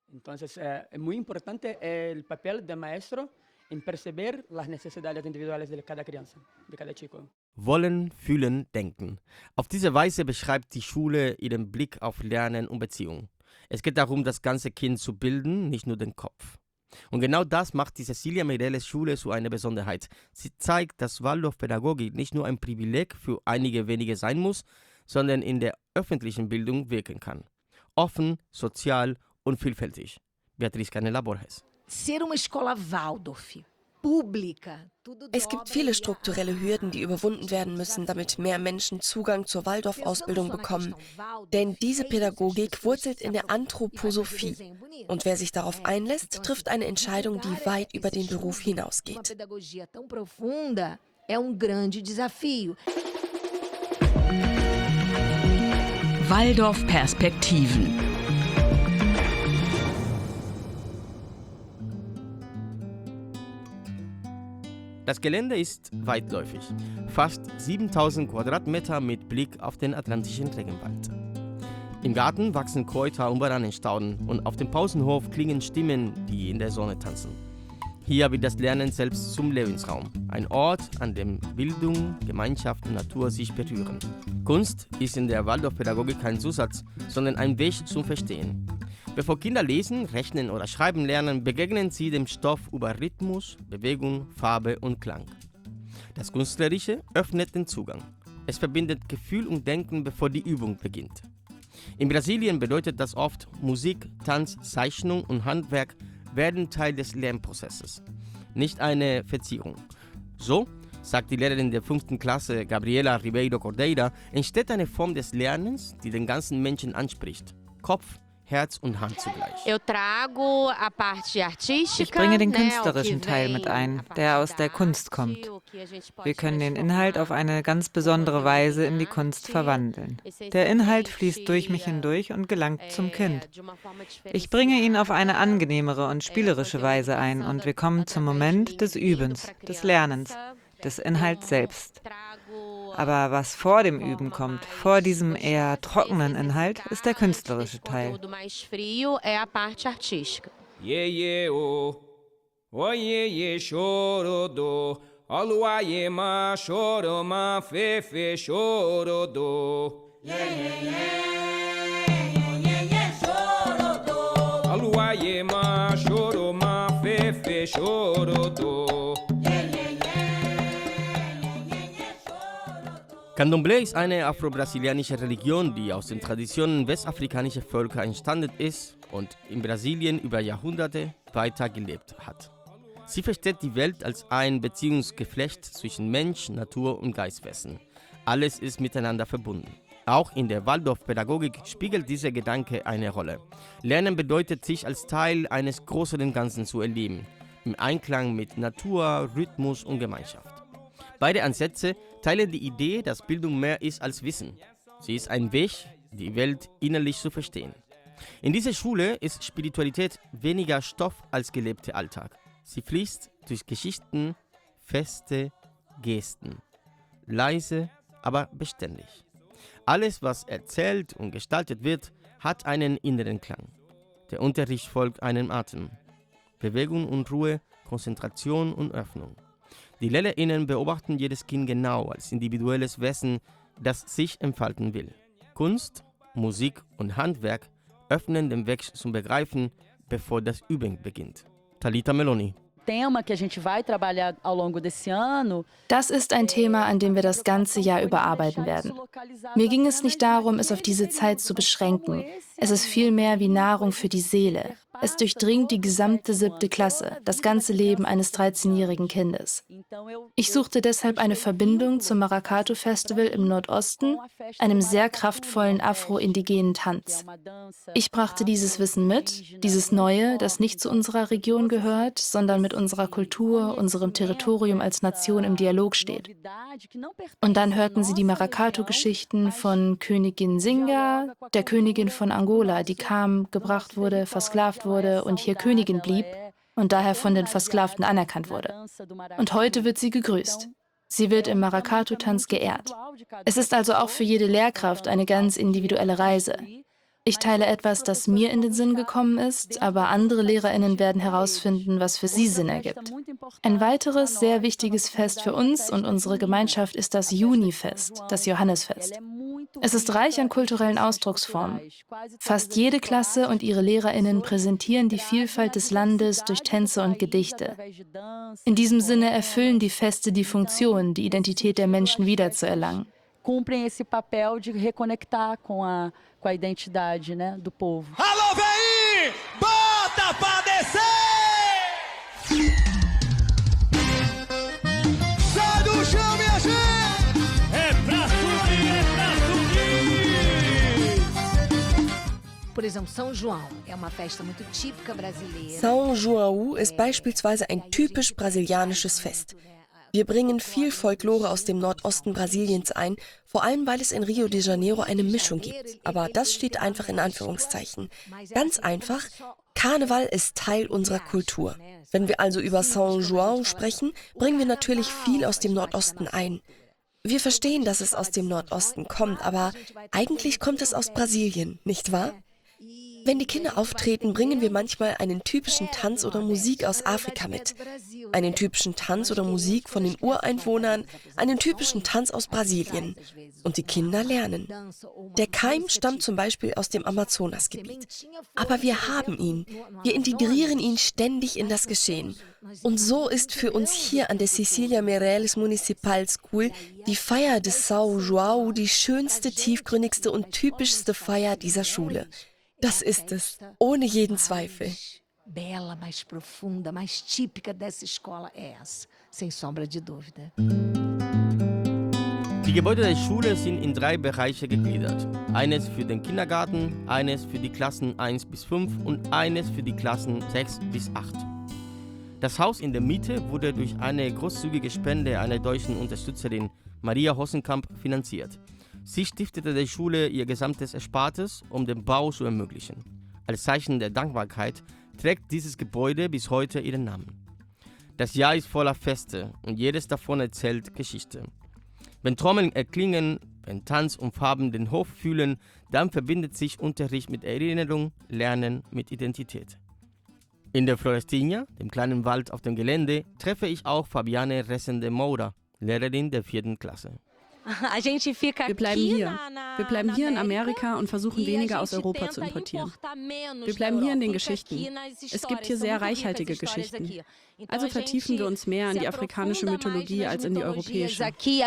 Wollen, fühlen, denken. Auf diese Weise beschreibt die Schule ihren Blick auf Lernen und Beziehung. Es geht darum, das ganze Kind zu bilden, nicht nur den Kopf. Und genau das macht die Cecilia Meireles Schule zu einer Besonderheit. Sie zeigt, dass Waldorfpädagogik nicht nur ein Privileg für einige wenige sein muss, sondern in der öffentlichen Bildung wirken kann. Offen, sozial und vielfältig. Beatriz Canela Borges. Ser uma escola Waldorf, pública. Es gibt viele strukturelle Hürden, die überwunden werden müssen, damit mehr Menschen Zugang zur Waldorf-Ausbildung bekommen. Denn diese Pädagogik wurzelt in der Anthroposophie. Und wer sich darauf einlässt, trifft eine Entscheidung, die weit über den Beruf hinausgeht. Waldorf-Perspektiven. Das Gelände ist weitläufig, fast 7000 Quadratmeter mit Blick auf den atlantischen Regenwald. Im Garten wachsen Kräuter und Bananenstauden und auf dem Pausenhof klingen Stimmen, die in der Sonne tanzen. Hier wird das Lernen selbst zum Lebensraum, ein Ort, an dem Bildung, Gemeinschaft und Natur sich berühren. Kunst ist in der Waldorfpädagogik kein Zusatz, sondern ein Weg zum Verstehen. Bevor Kinder lesen, rechnen oder schreiben lernen, begegnen sie dem Stoff über Rhythmus, Bewegung, Farbe und Klang. Das Künstlerische öffnet den Zugang. Es verbindet Gefühl und Denken, bevor die Übung beginnt. In Brasilien bedeutet das oft, Musik, Tanz, Zeichnung und Handwerk werden Teil des Lernprozesses, nicht eine Verzierung. So, sagt die Lehrerin der 5. Klasse Gabriela Ribeiro Cordeira, entsteht eine Form des Lernens, die den ganzen Menschen anspricht. Kopf, Herz und Hand zugleich. Ich bringe den künstlerischen Teil mit ein, der aus der Kunst kommt. Wir können den Inhalt auf eine ganz besondere Weise in die Kunst verwandeln. Der Inhalt fließt durch mich hindurch und gelangt zum Kind. Ich bringe ihn auf eine angenehmere und spielerische Weise ein und wir kommen zum Moment des Übens, des Lernens, des Inhalts selbst. Aber was vor dem Üben kommt, vor diesem eher trockenen Inhalt, ist der künstlerische Teil. Candomblé ist eine afro-brasilianische Religion, die aus den Traditionen westafrikanischer Völker entstanden ist und in Brasilien über Jahrhunderte weitergelebt hat. Sie versteht die Welt als ein Beziehungsgeflecht zwischen Mensch, Natur und Geistwesen. Alles ist miteinander verbunden. Auch in der Waldorfpädagogik spiegelt dieser Gedanke eine Rolle. Lernen bedeutet, sich als Teil eines größeren Ganzen zu erleben, im Einklang mit Natur, Rhythmus und Gemeinschaft. Beide Ansätze teilen die Idee, dass Bildung mehr ist als Wissen. Sie ist ein Weg, die Welt innerlich zu verstehen. In dieser Schule ist Spiritualität weniger Stoff als gelebter Alltag. Sie fließt durch Geschichten, Feste, Gesten. Leise, aber beständig. Alles, was erzählt und gestaltet wird, hat einen inneren Klang. Der Unterricht folgt einem Atem. Bewegung und Ruhe Konzentration und Öffnung. Die LehrerInnen beobachten jedes Kind genau als individuelles Wesen, das sich entfalten will. Kunst, Musik und Handwerk öffnen den Weg zum Begreifen, bevor das Üben beginnt. Talita Meloni. Das ist ein Thema, an dem wir das ganze Jahr über arbeiten werden. Mir ging es nicht darum, es auf diese Zeit zu beschränken. Es ist vielmehr wie Nahrung für die Seele. Es durchdringt die gesamte 7. Klasse, das ganze Leben eines 13-jährigen Kindes. Ich suchte deshalb eine Verbindung zum Maracatu-Festival im Nordosten, einem sehr kraftvollen afro-indigenen Tanz. Ich brachte dieses Wissen mit, dieses Neue, das nicht zu unserer Region gehört, sondern mit unserer Kultur, unserem Territorium als Nation im Dialog steht. Und dann hörten sie die Maracatu-Geschichten von Königin Singa, der Königin von Angola, die kam, gebracht wurde, versklavt wurde und hier Königin blieb und daher von den Versklavten anerkannt wurde. Und heute wird sie gegrüßt. Sie wird im Maracatu-Tanz geehrt. Es ist also auch für jede Lehrkraft eine ganz individuelle Reise. Ich teile etwas, das mir in den Sinn gekommen ist, aber andere LehrerInnen werden herausfinden, was für sie Sinn ergibt. Ein weiteres sehr wichtiges Fest für uns und unsere Gemeinschaft ist das Junifest, das Johannesfest. Es ist reich an kulturellen Ausdrucksformen. Fast jede Klasse und ihre LehrerInnen präsentieren die Vielfalt des Landes durch Tänze und Gedichte. In diesem Sinne erfüllen die Feste die Funktion, die Identität der Menschen wiederzuerlangen. Cumprem esse papel de reconectar com a identidade, né, do povo. Alô, vem! Bota pra descer! Sai do chão, minha gente! É pra subir, é pra subir! Por exemplo, São João é uma festa muito típica brasileira. São João ist beispielsweise ein typisch brasilianisches Fest. Wir bringen viel Folklore aus dem Nordosten Brasiliens ein, vor allem weil es in Rio de Janeiro eine Mischung gibt. Aber das steht einfach in Anführungszeichen. Ganz einfach, Karneval ist Teil unserer Kultur. Wenn wir also über São João sprechen, bringen wir natürlich viel aus dem Nordosten ein. Wir verstehen, dass es aus dem Nordosten kommt, aber eigentlich kommt es aus Brasilien, nicht wahr? Wenn die Kinder auftreten, bringen wir manchmal einen typischen Tanz oder Musik aus Afrika mit. Einen typischen Tanz oder Musik von den Ureinwohnern, einen typischen Tanz aus Brasilien. Und die Kinder lernen. Der Keim stammt zum Beispiel aus dem Amazonasgebiet. Aber wir haben ihn. Wir integrieren ihn ständig in das Geschehen. Und so ist für uns hier an der Cecília Meirelles Municipal School die Feier des São João die schönste, tiefgründigste und typischste Feier dieser Schule. Das ist es, ohne jeden Zweifel. Bela, mais profunda, mais típica dessa escola é essa, sem sombra de dúvida. Die Gebäude der Schule sind in 3 Bereiche gegliedert. Eines für den Kindergarten, eines für die Klassen 1 bis 5 und eines für die Klassen 6 bis 8. Das Haus in der Mitte wurde durch eine großzügige Spende einer deutschen Unterstützerin, Maria Hossenkamp, finanziert. Sie stiftete der Schule ihr gesamtes Erspartes, um den Bau zu ermöglichen. Als Zeichen der Dankbarkeit trägt dieses Gebäude bis heute ihren Namen. Das Jahr ist voller Feste und jedes davon erzählt Geschichte. Wenn Trommeln erklingen, wenn Tanz und Farben den Hof fühlen, dann verbindet sich Unterricht mit Erinnerung, Lernen mit Identität. In der Florestinha, dem kleinen Wald auf dem Gelände, treffe ich auch Fabiane Resende Moura, Lehrerin der 4. Klasse. Wir bleiben hier. Wir bleiben hier in Amerika und versuchen weniger aus Europa zu importieren. Wir bleiben hier in den Geschichten. Es gibt hier sehr reichhaltige Geschichten. Also vertiefen wir uns mehr in die afrikanische Mythologie als in die europäische.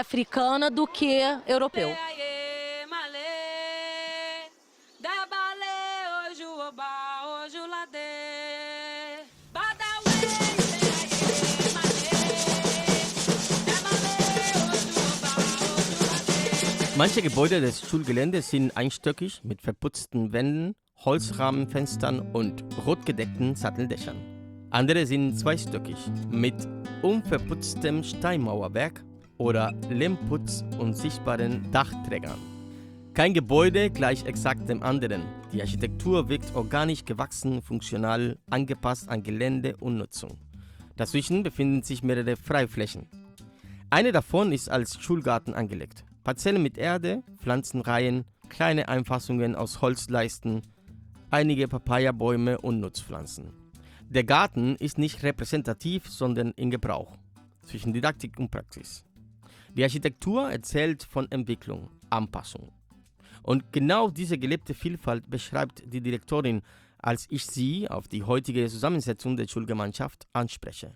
Manche Gebäude des Schulgeländes sind einstöckig mit verputzten Wänden, Holzrahmenfenstern und rotgedeckten Satteldächern. Andere sind zweistöckig mit unverputztem Steinmauerwerk oder Lehmputz und sichtbaren Dachträgern. Kein Gebäude gleich exakt dem anderen. Die Architektur wirkt organisch gewachsen, funktional, angepasst an Gelände und Nutzung. Dazwischen befinden sich mehrere Freiflächen. Eine davon ist als Schulgarten angelegt. Parzellen mit Erde, Pflanzenreihen, kleine Einfassungen aus Holzleisten, einige Papayabäume und Nutzpflanzen. Der Garten ist nicht repräsentativ, sondern in Gebrauch zwischen Didaktik und Praxis. Die Architektur erzählt von Entwicklung, Anpassung. Und genau diese gelebte Vielfalt beschreibt die Direktorin, als ich sie auf die heutige Zusammensetzung der Schulgemeinschaft anspreche.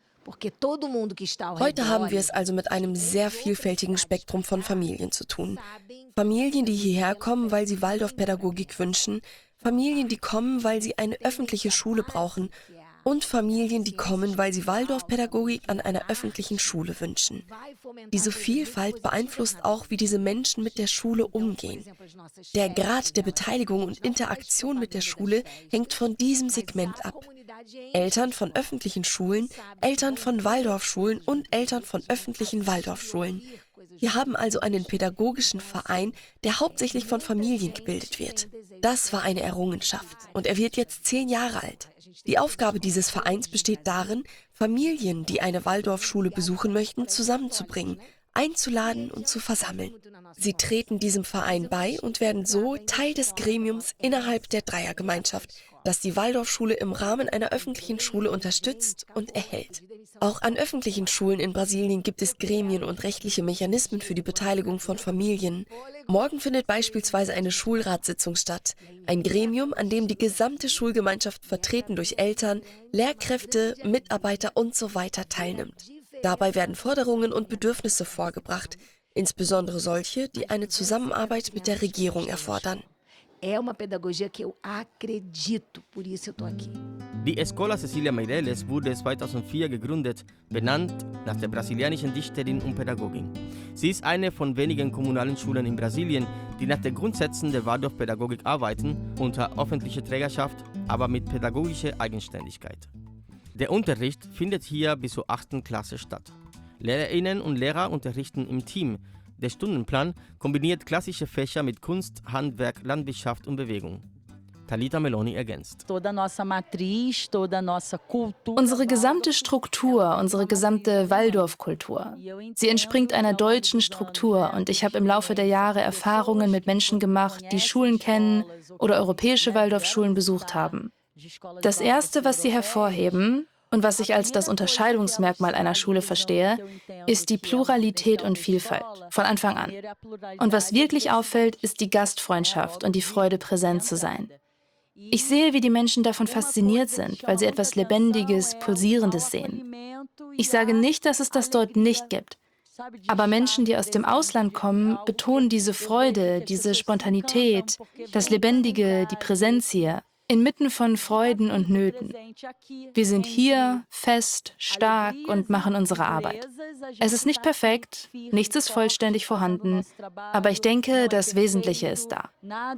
Heute haben wir es also mit einem sehr vielfältigen Spektrum von Familien zu tun. Familien, die hierher kommen, weil sie Waldorfpädagogik wünschen, Familien, die kommen, weil sie eine öffentliche Schule brauchen und Familien, die kommen, weil sie Waldorfpädagogik an einer öffentlichen Schule wünschen. Diese Vielfalt beeinflusst auch, wie diese Menschen mit der Schule umgehen. Der Grad der Beteiligung und Interaktion mit der Schule hängt von diesem Segment ab. Eltern von öffentlichen Schulen, Eltern von Waldorfschulen und Eltern von öffentlichen Waldorfschulen. Wir haben also einen pädagogischen Verein, der hauptsächlich von Familien gebildet wird. Das war eine Errungenschaft und er wird jetzt 10 Jahre alt. Die Aufgabe dieses Vereins besteht darin, Familien, die eine Waldorfschule besuchen möchten, zusammenzubringen, einzuladen und zu versammeln. Sie treten diesem Verein bei und werden so Teil des Gremiums innerhalb der Dreiergemeinschaft, das die Waldorfschule im Rahmen einer öffentlichen Schule unterstützt und erhält. Auch an öffentlichen Schulen in Brasilien gibt es Gremien und rechtliche Mechanismen für die Beteiligung von Familien. Morgen findet beispielsweise eine Schulratssitzung statt, ein Gremium, an dem die gesamte Schulgemeinschaft vertreten durch Eltern, Lehrkräfte, Mitarbeiter und so weiter teilnimmt. Dabei werden Forderungen und Bedürfnisse vorgebracht, insbesondere solche, die eine Zusammenarbeit mit der Regierung erfordern. Die Escola Cecilia Meireles wurde 2004 gegründet, benannt nach der brasilianischen Dichterin und Pädagogin. Sie ist eine von wenigen kommunalen Schulen in Brasilien, die nach den Grundsätzen der Waldorfpädagogik arbeiten, unter öffentlicher Trägerschaft, aber mit pädagogischer Eigenständigkeit. Der Unterricht findet hier bis zur 8. Klasse statt. Lehrerinnen und Lehrer unterrichten im Team. Der Stundenplan kombiniert klassische Fächer mit Kunst, Handwerk, Landwirtschaft und Bewegung. Talita Meloni ergänzt. Unsere gesamte Struktur, unsere gesamte Waldorfkultur, sie entspringt einer deutschen Struktur und ich habe im Laufe der Jahre Erfahrungen mit Menschen gemacht, die Schulen kennen oder europäische Waldorfschulen besucht haben. Das Erste, was sie hervorheben und was ich als das Unterscheidungsmerkmal einer Schule verstehe, ist die Pluralität und Vielfalt, von Anfang an. Und was wirklich auffällt, ist die Gastfreundschaft und die Freude, präsent zu sein. Ich sehe, wie die Menschen davon fasziniert sind, weil sie etwas Lebendiges, Pulsierendes sehen. Ich sage nicht, dass es das dort nicht gibt. Aber Menschen, die aus dem Ausland kommen, betonen diese Freude, diese Spontanität, das Lebendige, die Präsenz hier, inmitten von Freuden und Nöten. Wir sind hier, fest, stark und machen unsere Arbeit. Es ist nicht perfekt, nichts ist vollständig vorhanden, aber ich denke, das Wesentliche ist da.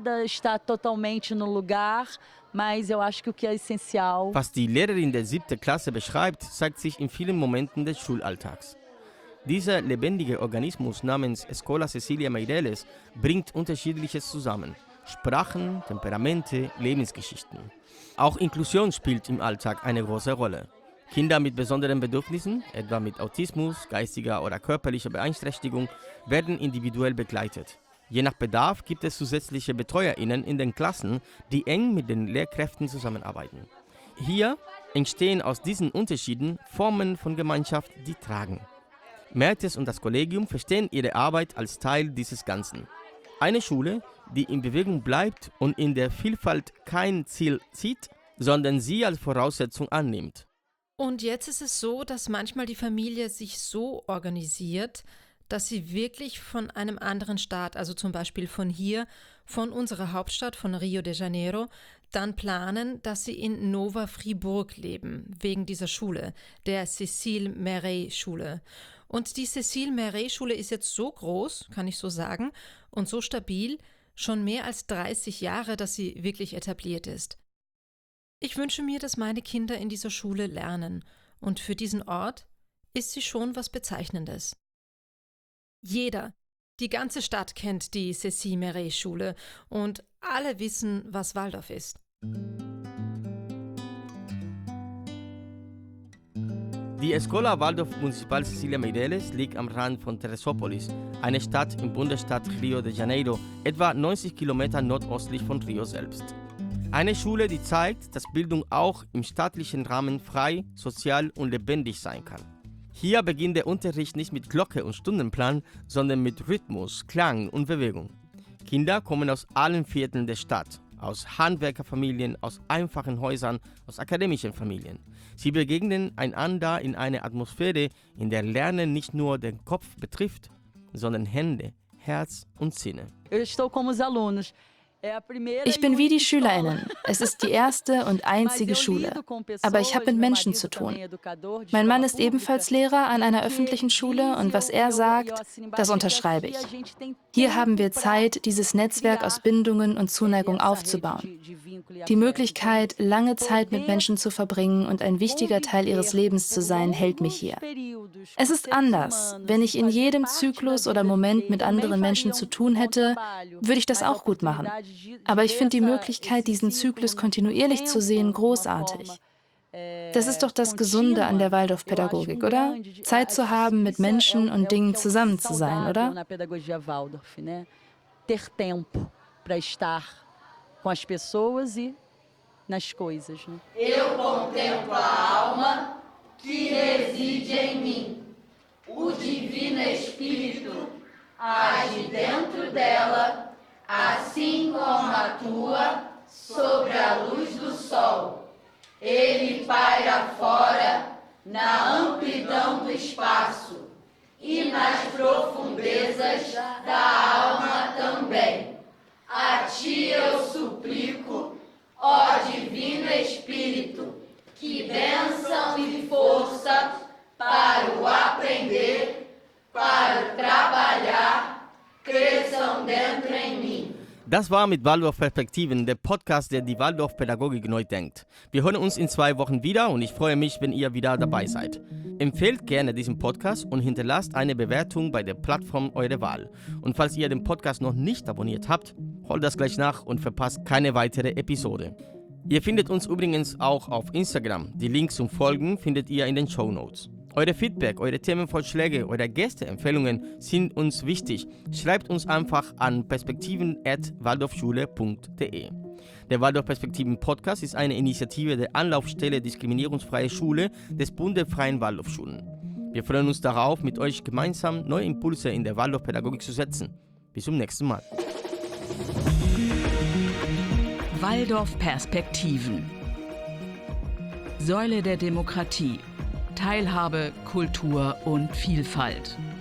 Was die Lehrerin der 7. Klasse beschreibt, zeigt sich in vielen Momenten des Schulalltags. Dieser lebendige Organismus namens Escola Cecilia Meireles bringt Unterschiedliches zusammen. Sprachen, Temperamente, Lebensgeschichten. Auch Inklusion spielt im Alltag eine große Rolle. Kinder mit besonderen Bedürfnissen, etwa mit Autismus, geistiger oder körperlicher Beeinträchtigung, werden individuell begleitet. Je nach Bedarf gibt es zusätzliche BetreuerInnen in den Klassen, die eng mit den Lehrkräften zusammenarbeiten. Hier entstehen aus diesen Unterschieden Formen von Gemeinschaft, die tragen. Mertes und das Kollegium verstehen ihre Arbeit als Teil dieses Ganzen. Eine Schule, die in Bewegung bleibt und in der Vielfalt kein Ziel zieht, sondern sie als Voraussetzung annimmt. Und jetzt ist es so, dass manchmal die Familie sich so organisiert, dass sie wirklich von einem anderen Staat, also zum Beispiel von hier, von unserer Hauptstadt, von Rio de Janeiro, dann planen, dass sie in Nova Friburg leben, wegen dieser Schule, der Cecile Merey Schule. Und die Cecile Merey Schule ist jetzt so groß, kann ich so sagen, und so stabil, schon mehr als 30 Jahre, dass sie wirklich etabliert ist. Ich wünsche mir, dass meine Kinder in dieser Schule lernen, und für diesen Ort ist sie schon was Bezeichnendes. Jeder, die ganze Stadt kennt die Cecile Merey Schule und alle wissen, was Waldorf ist. Die Escola Waldorf Municipal Cecilia Meireles liegt am Rand von Teresópolis, eine Stadt im Bundesstaat Rio de Janeiro, etwa 90 Kilometer nordöstlich von Rio selbst. Eine Schule, die zeigt, dass Bildung auch im staatlichen Rahmen frei, sozial und lebendig sein kann. Hier beginnt der Unterricht nicht mit Glocke und Stundenplan, sondern mit Rhythmus, Klang und Bewegung. Kinder kommen aus allen Vierteln der Stadt, aus Handwerkerfamilien, aus einfachen Häusern, aus akademischen Familien. Sie begegnen einander in einer Atmosphäre, in der Lernen nicht nur den Kopf betrifft, sondern Hände, Herz und Sinne. Ich bin wie die SchülerInnen. Es ist die erste und einzige Schule. Aber ich habe mit Menschen zu tun. Mein Mann ist ebenfalls Lehrer an einer öffentlichen Schule und was er sagt, das unterschreibe ich. Hier haben wir Zeit, dieses Netzwerk aus Bindungen und Zuneigung aufzubauen. Die Möglichkeit, lange Zeit mit Menschen zu verbringen und ein wichtiger Teil ihres Lebens zu sein, hält mich hier. Es ist anders. Wenn ich in jedem Zyklus oder Moment mit anderen Menschen zu tun hätte, würde ich das auch gut machen. Aber ich finde die Möglichkeit, diesen Zyklus kontinuierlich zu sehen, großartig. Das ist doch das Gesunde an der Waldorfpädagogik, oder? Zeit zu haben, mit Menschen und Dingen zusammen zu sein, oder? Ter tempo para estar com as pessoas e nas coisas. Eu contemplo a alma que reside em mim. O Divino Espírito age dentro dela, assim como atua sobre a luz do sol. Ele paira fora na amplidão do espaço e nas profundezas da alma também. A ti eu suplico, ó Divino Espírito, que bênção e força para o aprender, para o trabalhar, cresçam dentro em mim. Das war mit Waldorf-Perspektiven, der Podcast, der die Waldorf-Pädagogik neu denkt. Wir hören uns in 2 Wochen wieder und ich freue mich, wenn ihr wieder dabei seid. Empfehlt gerne diesen Podcast und hinterlasst eine Bewertung bei der Plattform eurer Wahl. Und falls ihr den Podcast noch nicht abonniert habt, holt das gleich nach und verpasst keine weitere Episode. Ihr findet uns übrigens auch auf Instagram. Die Links zum Folgen findet ihr in den Shownotes. Eure Feedback, eure Themenvorschläge, eure Gästeempfehlungen sind uns wichtig. Schreibt uns einfach an perspektiven@waldorfschule.de. Der Waldorf-Perspektiven-Podcast ist eine Initiative der Anlaufstelle Diskriminierungsfreie Schule des Bund der Freien Waldorfschulen. Wir freuen uns darauf, mit euch gemeinsam neue Impulse in der Waldorfpädagogik zu setzen. Bis zum nächsten Mal. Waldorf-Perspektiven. Säule der Demokratie. Teilhabe, Kultur und Vielfalt.